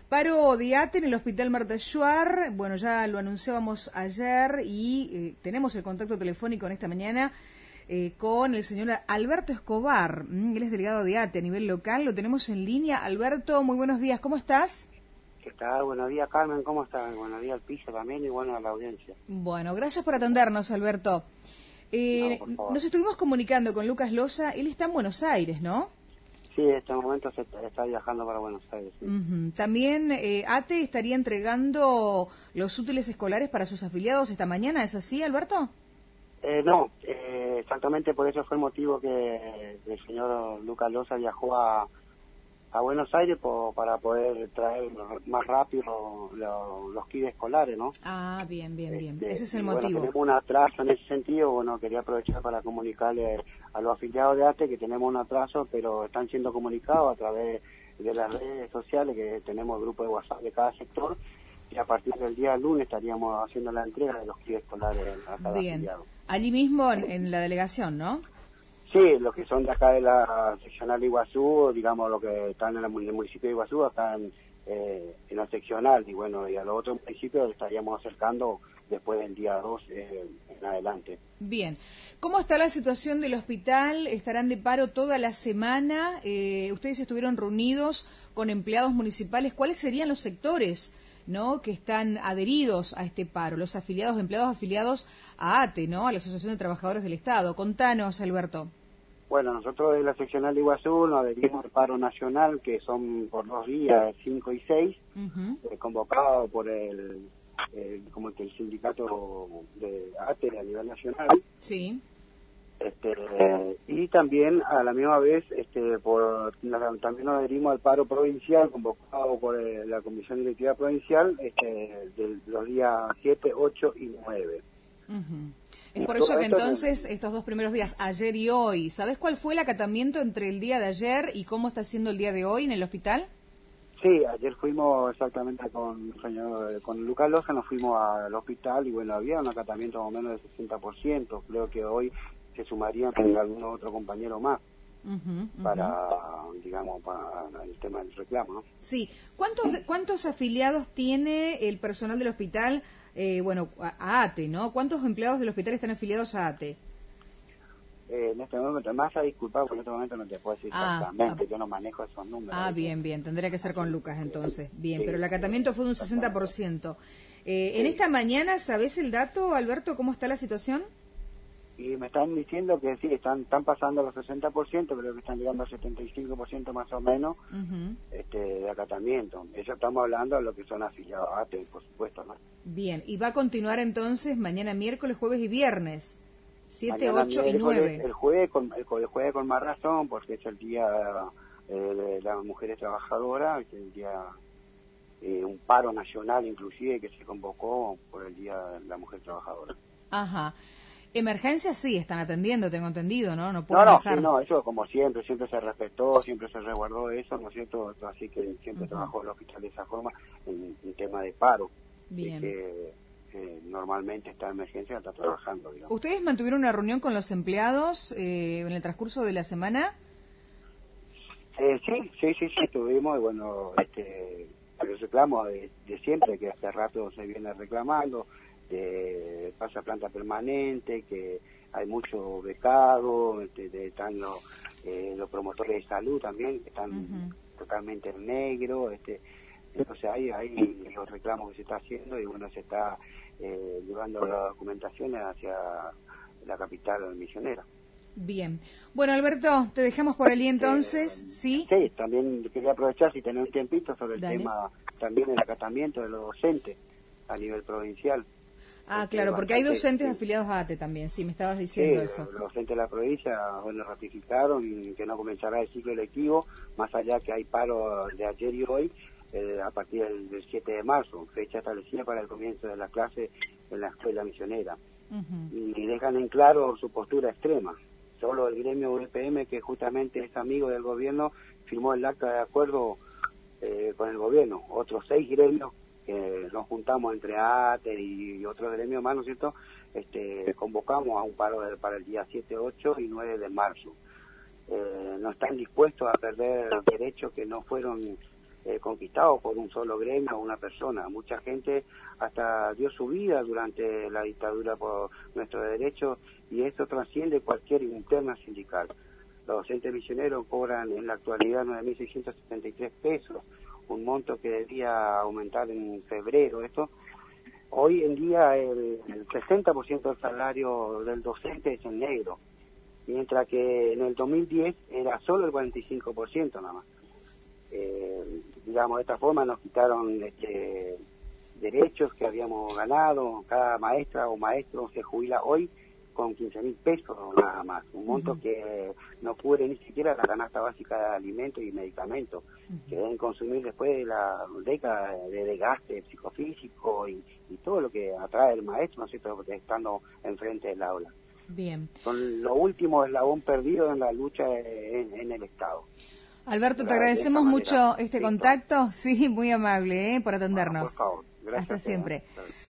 Paro de ATE en el Hospital Marta Juar. Bueno, ya lo anunciábamos ayer y tenemos el contacto telefónico en esta mañana con el señor Alberto Escobar. Él es delegado de ATE a nivel local. Lo tenemos en línea. Alberto, muy buenos días. ¿Cómo estás? ¿Qué tal? Buenos días, Carmen. ¿Cómo estás? Buenos días al piso también y bueno a la audiencia. Bueno, gracias por atendernos, Alberto. No, por favor. Nos estuvimos comunicando con Lucas Loza. Él está en Buenos Aires, ¿no? Sí, en este momento se está viajando para Buenos Aires. Sí. También ATE estaría entregando los útiles escolares para sus afiliados esta mañana. ¿Es así, Alberto? No, exactamente por eso fue el motivo que el señor Lucas Loza viajó a Buenos Aires para poder traer más rápido los kits escolares, ¿no? Ah, bien. Ese es el motivo. Bueno, motivo. tenemos un atraso en ese sentido. Bueno, quería aprovechar para comunicarle a los afiliados de ATE que tenemos un atraso, pero están siendo comunicados a través de las redes sociales, que tenemos grupos de WhatsApp de cada sector, y a partir del día lunes estaríamos haciendo la entrega de los kits escolares a cada afiliado. Allí mismo en la delegación, ¿no? Sí, los que son de acá de la seccional de Iguazú, digamos, los que están en el municipio de Iguazú, acá en la seccional, y bueno, y a los otros municipios estaríamos acercando después del día 2 en adelante. Bien. ¿Cómo está la situación del hospital? ¿Estarán de paro toda la semana? Ustedes estuvieron reunidos con empleados municipales. ¿Cuáles serían los sectores, ¿no?, que están adheridos a este paro? Los afiliados, empleados afiliados a ATE, ¿no?, a la Asociación de Trabajadores del Estado. Contanos, Alberto. Bueno, nosotros de la seccional de Iguazú nos adherimos al paro nacional, que son por 2 días, 5 y 6, convocado por como que el sindicato de ATE a nivel nacional. Sí. Y también a la misma vez también nos adherimos al paro provincial convocado por la Comisión Directiva Provincial de los días 7, 8 y 9. Es por eso que entonces estos 2 primeros días, ayer y hoy, ¿sabes cuál fue el acatamiento entre el día de ayer y cómo está siendo el día de hoy en el hospital? Sí, ayer fuimos exactamente con Lucas Loza, nos fuimos al hospital y bueno, había un acatamiento más o menos del 60%, creo que hoy se sumarían algún otro compañero más para, digamos, para el tema del reclamo, ¿no? Sí. ¿Cuántos afiliados tiene el personal del hospital, a ATE, ¿no? ¿Cuántos empleados del hospital están afiliados a ATE? En este momento, más a disculpar, porque en este momento no te puedo decir exactamente, yo no manejo esos números. Bien, tendría que ser con Lucas entonces. Bien, sí, pero el acatamiento fue de un 60%. En esta mañana, ¿sabés el dato, Alberto, cómo está la situación? Y me están diciendo que sí, están pasando los 60%, creo que están llegando al 75% más o menos de acatamiento. Eso estamos hablando de lo que son afiliados a ATE, por supuesto, ¿no? Bien, y va a continuar entonces mañana miércoles, jueves y viernes, 7, mañana 8 y 9. El jueves con más razón, porque es el día de las mujeres trabajadoras, es el día un paro nacional inclusive que se convocó por el día de la mujer trabajadora. Ajá. Emergencias sí están atendiendo, tengo entendido, ¿no? No, eso como siempre se respetó, siempre se resguardó eso, ¿no es cierto? Así que siempre trabajó el hospital de esa forma en tema de paro. Bien. Normalmente esta emergencia está trabajando, digamos. ¿Ustedes mantuvieron una reunión con los empleados en el transcurso de la semana? Sí, tuvimos, y bueno, el reclamo de siempre, que hace rato se viene reclamando, de pasa planta permanente, que hay mucho becado, están los promotores de salud también, que están totalmente en negro, o sea, hay los reclamos que se está haciendo y bueno, se está llevando las documentaciones hacia la capital misionera. Bien. Bueno, Alberto, te dejamos por allí entonces, ¿sí? Sí, también quería aprovechar si tenés un tiempito sobre el tema también del acatamiento de los docentes a nivel provincial. Claro, porque hay docentes afiliados a ATE también, sí, me estabas diciendo eso. Los docentes de la provincia, bueno, ratificaron y que no comenzará el ciclo lectivo, más allá que hay paro de ayer y hoy, a partir del 7 de marzo, fecha establecida para el comienzo de la clase en la escuela misionera. Y dejan en claro su postura extrema. Solo el gremio UPM, que justamente es amigo del gobierno, firmó el acta de acuerdo con el gobierno. Otros 6 gremios que nos juntamos entre ATE y otros gremios más, ¿no es cierto?, convocamos a un paro para el día 7, 8 y 9 de marzo. No están dispuestos a perder derechos que no fueron conquistado por un solo gremio o una persona. Mucha gente hasta dio su vida durante la dictadura por nuestros derechos, y esto trasciende cualquier interna sindical. Los docentes misioneros cobran en la actualidad 9.673 pesos, un monto que debía aumentar en febrero. Hoy en día el 60% del salario del docente es en negro, mientras que en el 2010 era solo el 45% nada más. Digamos, de esta forma nos quitaron derechos que habíamos ganado. Cada maestra o maestro se jubila hoy con 15.000 pesos nada más, un monto que no cubre ni siquiera la canasta básica de alimentos y medicamentos, que deben consumir después de la década de desgaste psicofísico y todo lo que atrae el maestro, ¿no es cierto?, estando enfrente del aula. Bien. Son lo último eslabón perdido en la lucha en el Estado. Alberto, te agradecemos mucho este contacto. Sí, muy amable, por atendernos. Bueno, por favor. Gracias. Hasta siempre.